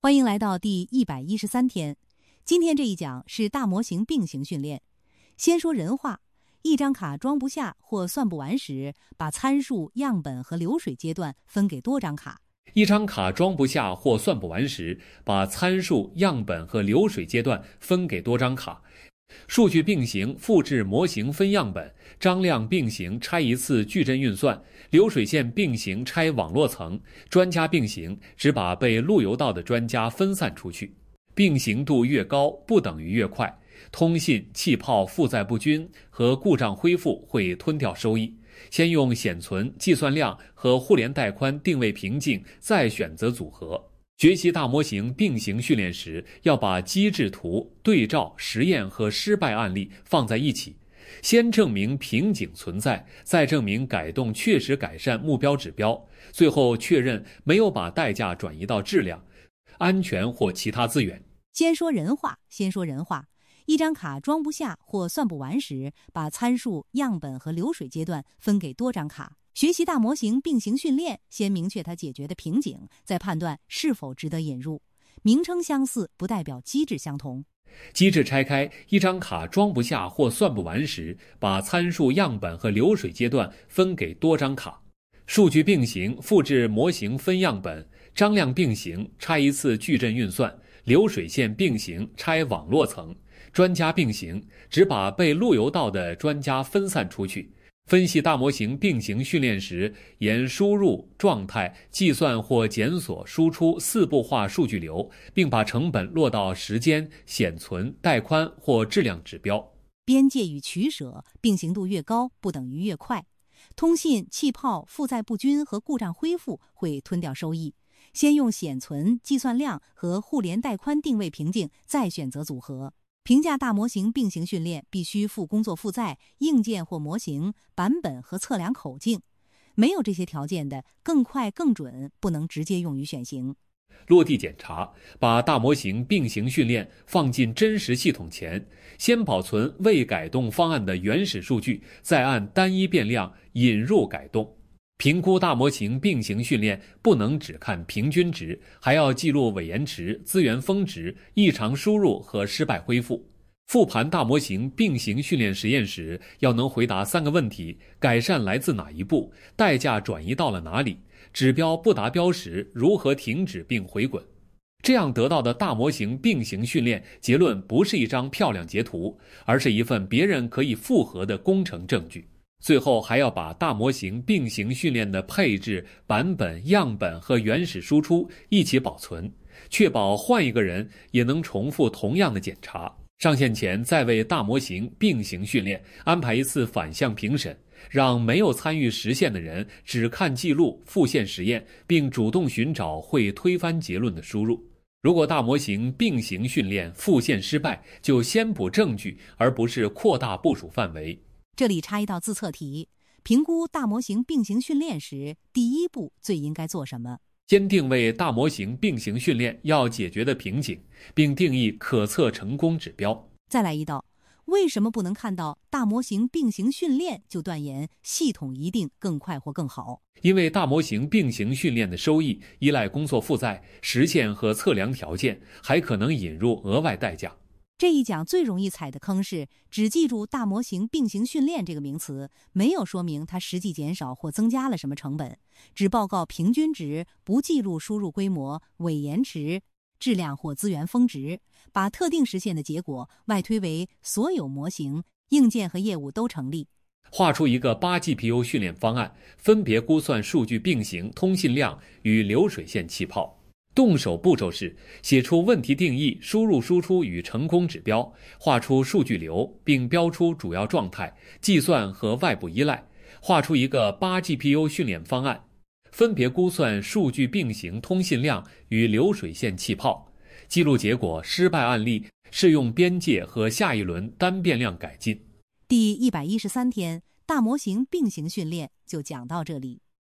欢迎来到第113天。今天这一讲是大模型并行训练。先说人话，一张卡装不下或算不完时，把参数、样本和流水阶段分给多张卡。 一张卡装不下或算不完时，把参数、样本和流水阶段分给多张卡。数据并行复制模型分样本，张量并行拆一次矩阵运算，流水线并行拆网络层，专家并行只把被路由到的专家分散出去。并行度越高，不等于越快。通信、气泡、负载不均和故障恢复会吞掉收益。先用显存、计算量和互联带宽定位瓶颈，再选择组合。学习大模型并行训练时，要把机制图、对照、实验和失败案例放在一起，先证明瓶颈存在，再证明改动确实改善目标指标，最后确认没有把代价转移到质量、安全或其他资源。 先说人话，一张卡装不下或算不完时，把参数、样本和流水阶段分给多张卡。学习大模型并行训练，先明确它解决的瓶颈，再判断是否值得引入。名称相似不代表机制相同。 机制拆开，一张卡装不下或算不完时，把参数、样本和流水阶段分给多张卡。数据并行复制模型分样本，张量并行拆一次矩阵运算，流水线并行拆网络层，专家并行只把被路由到的专家分散出去。分析大模型并行训练时，沿输入、状态、计算或检索、输出4步化数据流，并把成本落到时间、显存、带宽或质量指标。 边界与取舍，并行度越高，不等于越快。通信、气泡、负载不均和故障恢复会吞掉收益。先用显存、计算量和互联带宽定位瓶颈，再选择组合。评价大模型并行训练必须附工作负载、硬件或模型、版本和测量口径。没有这些条件的，更快更准不能直接用于选型。 落地检查，把大模型并行训练放进真实系统前，先保存未改动方案的原始数据，再按单一变量引入改动。评估大模型并行训练不能只看平均值，还要记录伪延迟、资源峰值、异常输入和失败恢复。复盘大模型并行训练实验时，要能回答3个问题：改善来自哪一步？代价转移到了哪里？指标不达标时如何停止并回滚？这样得到的大模型并行训练结论不是一张漂亮截图，而是一份别人可以复核的工程证据。最后还要把大模型并行训练的配置、版本、样本和原始输出一起保存，确保换一个人也能重复同样的检查。上线前再为大模型并行训练安排一次反向评审，让没有参与实现的人只看记录、复现实验，并主动寻找会推翻结论的输入。如果大模型并行训练复现失败，就先补证据，而不是扩大部署范围。 这里插一道自测题：评估大模型并行训练时，第一步最应该做什么？ 先定位大模型并行训练要解决的瓶颈，并定义可测成功指标。 再来一道：为什么不能看到大模型并行训练就断言系统一定更快或更好？ 因为大模型并行训练的收益依赖工作负载、实现和测量条件，还可能引入额外代价。 这一讲最容易踩的坑是只记住大模型并行训练这个名词，没有说明它实际减少或增加了什么成本，只报告平均值，不记录输入规模、伪延迟、质量或资源峰值，把特定实现的结果外推为所有模型、硬件和业务都成立。 画出一个8GPU 训练方案，分别估算数据并行通信量与流水线气泡。动手步骤是写出问题定义、输入输出与成功指标，画出数据流并标出主要状态、计算和外部依赖，画出一个8GPU 训练方案，分别估算数据并行通信量与流水线气泡，记录结果、失败案例、适用边界和下一轮单变量改进。 第113天，大模型并行训练就讲到这里。